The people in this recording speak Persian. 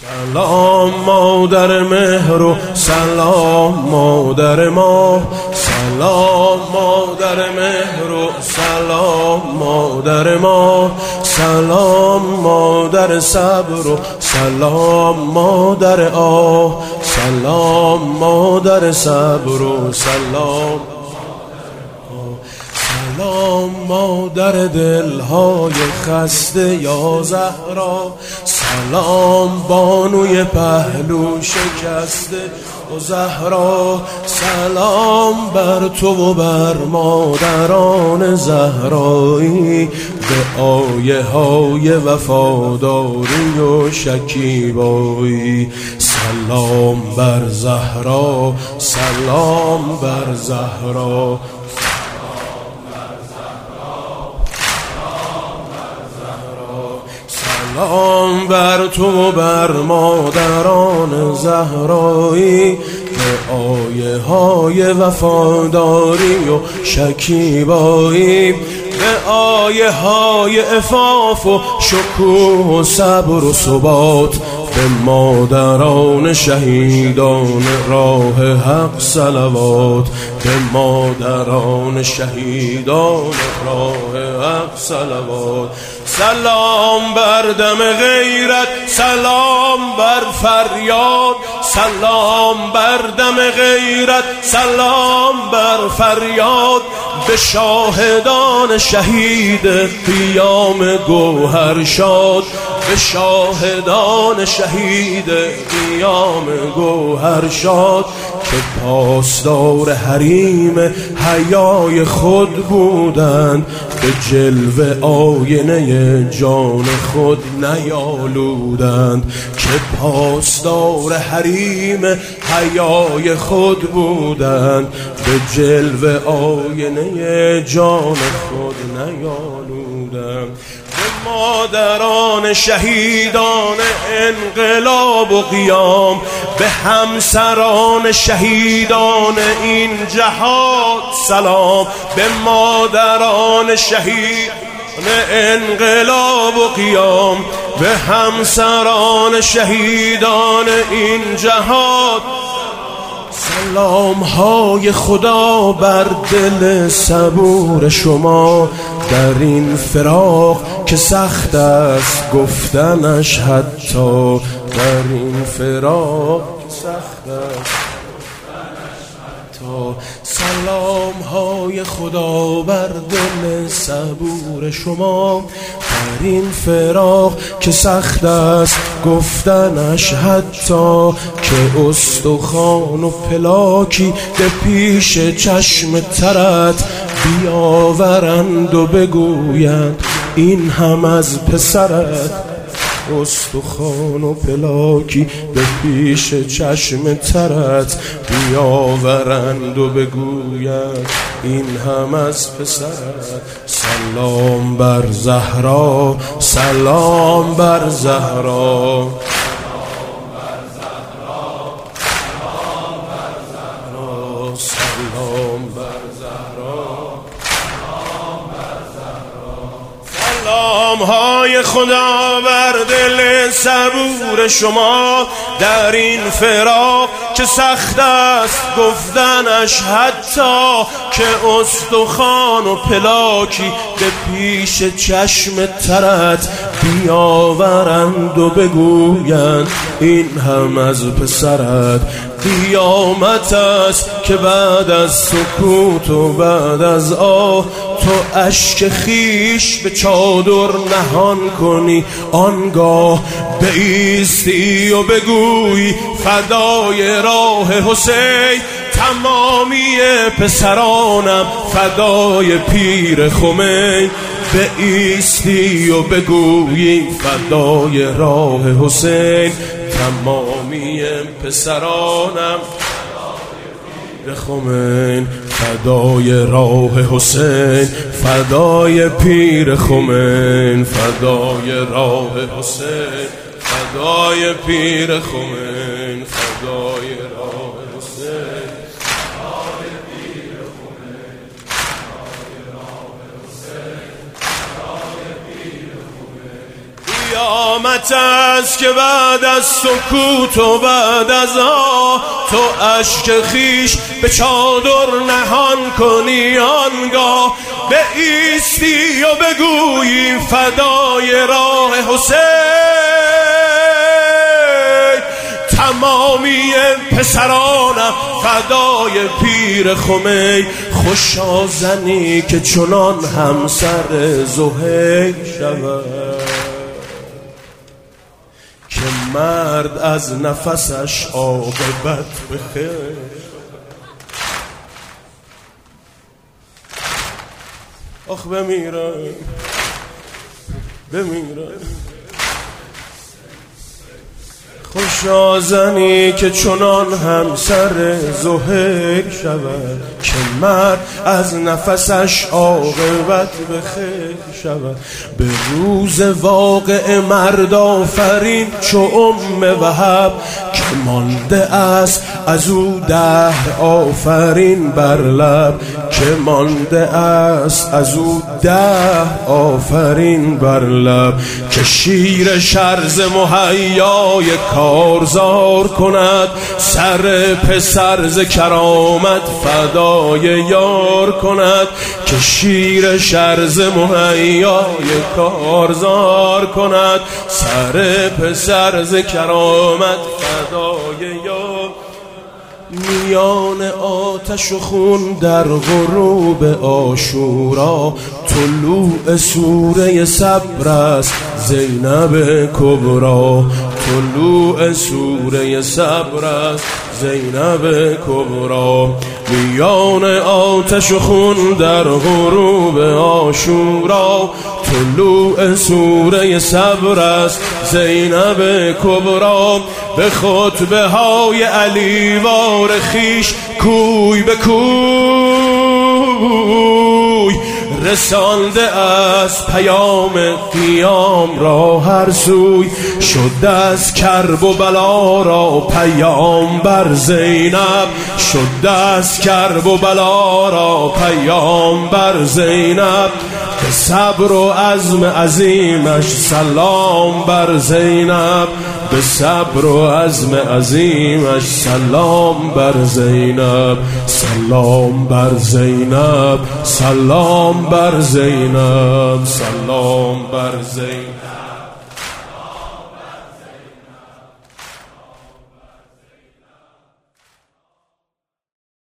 سلام مادر مهر و سلام مادر ما، سلام مادر مهر و سلام مادر ما، سلام مادر صبر و سلام مادر آه، سلام مادر صبر و سلام، سلام مادر دلهای خسته یا زهرا، سلام بانوی پهلو شکسته و زهرا، سلام بر تو و بر مادران زهرایی، به آیه های وفاداری و شکیبایی، سلام بر زهرا، سلام بر زهرا، سلام بر تو بر مادران زهرایی، به آیه های وفاداری و شکیبایی، به آیه های عفاف و شکوه و صبر و ثبات، به مادران شهیدان راه حق صلوات، به مادران شهیدان راه حق صلوات، سلام بر دم غیرت، سلام بر فریاد، سلام بر دم غیرت، سلام بر فریاد، به شاهدان شهید قیام گوهرشاد، به شاهدان شهید قیام گوهرشاد، که پاسدار حریم حیای خود بودند، به جلوه آینه جان خود نیالودند، که پاسدار حریم حیای خود بودند، به جلوه آینه جان خود نیالودند، به مادران شهیدان انقلاب و قیام، به همسران شهیدان این جهاد سلام، به مادران شهیدان انقلاب و قیام، به همسران شهیدان این جهاد، سلام های خدا بر دل صبور شما، در این فراق که سخت است گفتنش، حتی در این فراق که سخت است گفتنش حتی، سلام های خدا بر دل صبور شما، در این فراق که سخت است گفتنش، حتی که استخوان و پلاکی به پیش چشم ترت بیاورند و بگویند این هم از پسرت، استخوان و پلاکی به پیش چشم ترت بیاورند و بگویند این هم از پسرت، سلام بر زهرا، سلام بر زهرا، سلام بر زهرا، سلام های خدا بر دل صبور شما، در این فراق که سخت است گفتنش، حتی که استخوان و پلاکی به پیش چشم ترت بیاورند و بگویند این هم از پسرت، قیامت است که بعد از سکوت و بعد از آه، تو اشک خیش به چادر نهان کنی، آنگاه بایستی و بگویی فدای راه حسین، تمامی پسرانم فدای پیر خمین، بایستی و بگویی فدای راه حسین، تمامی پسرانم پیر خمین، فدای راه حسین، فدای پیر خمین، فدای راه حسین، فدای پیر خمین، فدای راه حسین، فدای پیر خمین، فدای راه حسین، فدای پیر خمین، قیامت است که بعد از سکوت و بعد از تو اشک خیش به چادر نهان کنی، آنگاه به ایستی و بگویی فدای راه حسین. تمامی پسرانم فدای پیر خمینی، خوشا زنی که چنان همسر زهیر شود که مرد از نفسش عاقبت بخیر. آخ بمیرم خوشا زنی که چنان همسر زهیر شود که مرد از نفسش عاقبت بخیر شود. به روز واقع مرد آفرین چو وهب که مانده است از او دهر آفرین بر لب، که مانده است از او دهر آفرین بر لب. که شیر شرز مهیای کارزار کند، سر پسر ز کرامت فدای یار کند. که شیر شرز مهیای کارزار کند، سر پسر ز کرامت فدای یار. میان آتش و خون در غروب عاشورا، طلوع سوره صبر است زینب کبرا. طلوع سوره صبر است زینب کبرا. میان آتش و خون در غروب عاشورا، طلوع سوره صبر است زینب کبرا. به خطبه های علی وار خیش کوی به کوی رسانده از پیام قیام را هر سوی. شد از کرب و بلا را پیام بر زینب، شد از کرب و بلا را پیام بر زینب. به صبر و عزم عظیمش سلام بر زینب، به صبر و عزم عظیمش سلام بر زینب. سلام بر زینب، سلام بر زینب، سلام بر زینب.